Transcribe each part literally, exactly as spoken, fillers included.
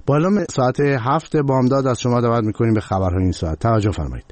با اعلام ساعت هفت بامداد از شما دعوت میکنیم به خبرهای این ساعت. توجه فرمایید.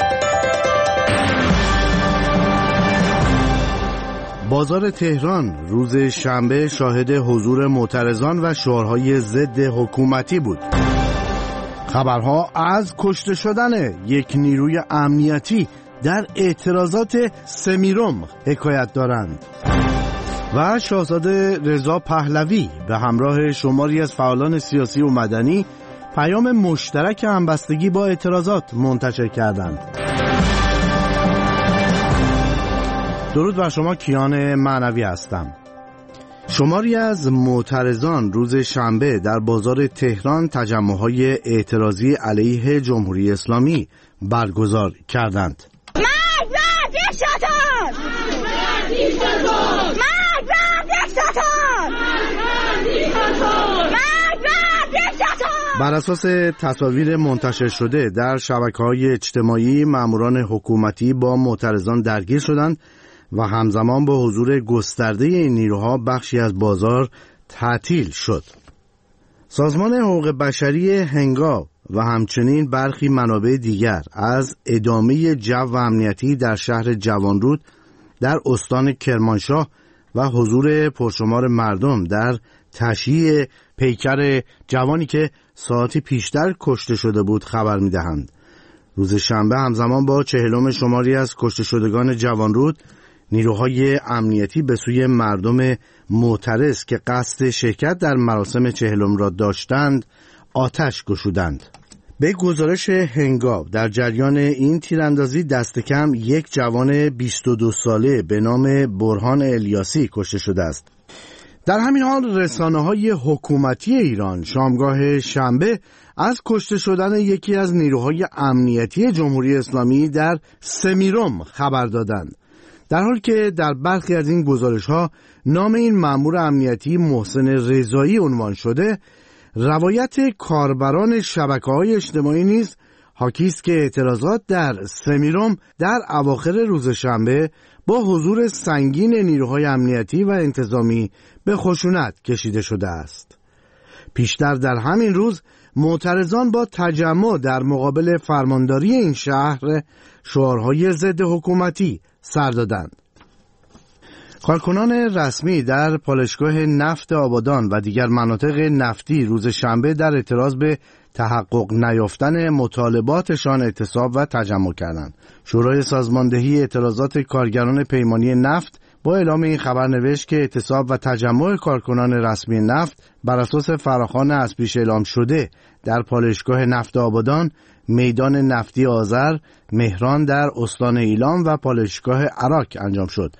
بازار تهران روز شنبه شاهد حضور معترضان و شعارهای ضد حکومتی بود. خبرها از کشته شدن یک نیروی امنیتی در اعتراضات سمیرم حکایت دارند و شاهزاده رضا پهلوی به همراه شماری از فعالان سیاسی و مدنی پیام مشترک همبستگی با اعتراضات منتشر کردند. درود بر شما، کیان معنوی هستم. شماری از معترضان روز شنبه در بازار تهران تجمع‌های اعتراضی علیه جمهوری اسلامی برگزار کردند. مرد بر دیکتاتور! مرد بر دیکتاتور! مرد بر دیکتاتور! مرد بر دیکتاتور! بر اساس تصاویر منتشر شده در شبکه‌های اجتماعی، ماموران حکومتی با معترضان درگیر شدند و همزمان با حضور گسترده این نیروها بخشی از بازار تعطیل شد. سازمان حقوق بشری هنگاو و همچنین برخی منابع دیگر از ادامه جو امنیتی در شهر جوانرود در استان کرمانشاه و حضور پرشمار مردم در تشییع پیکر جوانی که ساعتی پیشتر کشته شده بود خبر می‌دهند. روز شنبه همزمان با چهلم شماری از کشته شدگان جوانرود، نیروهای امنیتی به سوی مردم معترض که قصد شرکت در مراسم چهلم را داشتند آتش گشودند. به گزارش هنگاو در جریان این تیراندازی دست کم یک جوان بیست و دو ساله به نام برهان الیاسی کشته شده است. در همین حال رسانه‌های حکومتی ایران شامگاه شنبه از کشته شدن یکی از نیروهای امنیتی جمهوری اسلامی در سمیرم خبر دادند، در حالی که در برخی از این گزارش‌ها نام این مأمور امنیتی محسن رضایی عنوان شده. روایت کاربران شبکه‌های اجتماعی نیز حاکی است که اعتراضات در سمیرم در اواخر روز شنبه با حضور سنگین نیروهای امنیتی و انتظامی به خشونت کشیده شده است. پیشتر در همین روز معترضان با تجمع در مقابل فرمانداری این شهر شعارهای ضد حکومتی سر دادند. کارکنان رسمی در پالایشگاه نفت آبادان و دیگر مناطق نفتی روز شنبه در اعتراض به تحقق نیافتن مطالباتشان اعتصاب و تجمع کردند. شورای سازماندهی اعتراضات کارگران پیمانی نفت با اعلام این خبر نوشت که اعتصاب و تجمع کارکنان رسمی نفت بر اساس فراخوان از پیش اعلام شده در پالایشگاه نفت آبادان، میدان نفتی آذر، مهران در استان ایلام و پالایشگاه عراق انجام شد.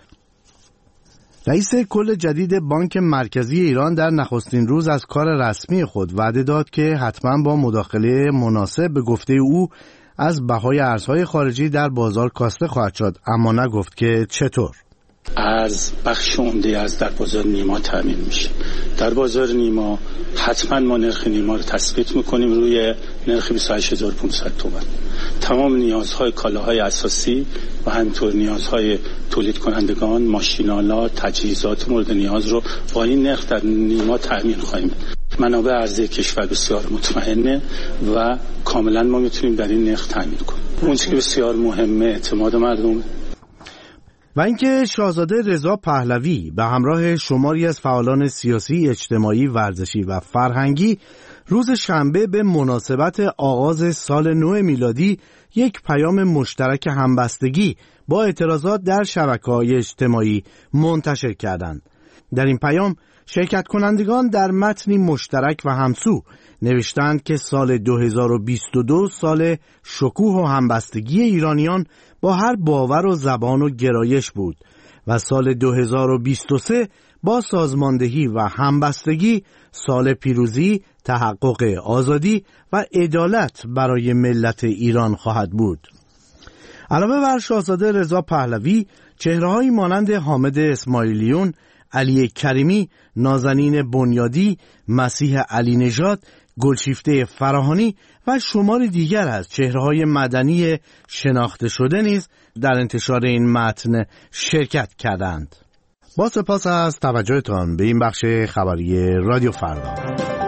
رئیس کل جدید بانک مرکزی ایران در نخستین روز از کار رسمی خود وعده داد که حتما با مداخله مناسب به گفته او از بهای ارزهای خارجی در بازار کاسته خواهد شد، اما نگفت که چطور. از بخش عمده از در بازار نیما تامین میشه. در بازار نیما حتما ما نرخ نیما رو تثبیت میکنیم روی نرخ بیست و هشت هزار و پانصد تومان. تمام نیازهای کالاهای اساسی و همینطور نیازهای تولید کنندگان، ماشین‌آلات، تجهیزات مورد نیاز رو با این نرخ در نیما تامین خواهیم. منابع ارزی کشور بسیار مطمئنه و کاملا ما میتونیم در این نرخ تامین کنیم. اون چیزی که بسیار مهمه اعتماد مردم و اینکه شاهزاده رضا پهلوی به همراه شماری از فعالان سیاسی، اجتماعی، ورزشی و فرهنگی روز شنبه به مناسبت آغاز سال نو میلادی یک پیام مشترک همبستگی با اعتراضات در شبکه‌های اجتماعی منتشر کردند. در این پیام شرکت کنندگان در متنی مشترک و همسو نوشتند که سال دو هزار و بیست و دو سال شکوه و همبستگی ایرانیان با هر باور و زبان و گرایش بود و سال دو هزار و بیست و سه با سازماندهی و همبستگی سال پیروزی، تحقق آزادی و عدالت برای ملت ایران خواهد بود. علاوه بر شاهزاده رضا پهلوی، چهره‌هایی مانند حامد اسماعیلیون، علی کریمی، نازنین بنیادی، مسیح علی نژاد، گلشیفته فراهانی و شمار دیگر از چهره‌های مدنی شناخته شده نیز در انتشار این متن شرکت کردند. با سپاس از توجهتان به این بخش خبری رادیو فردا.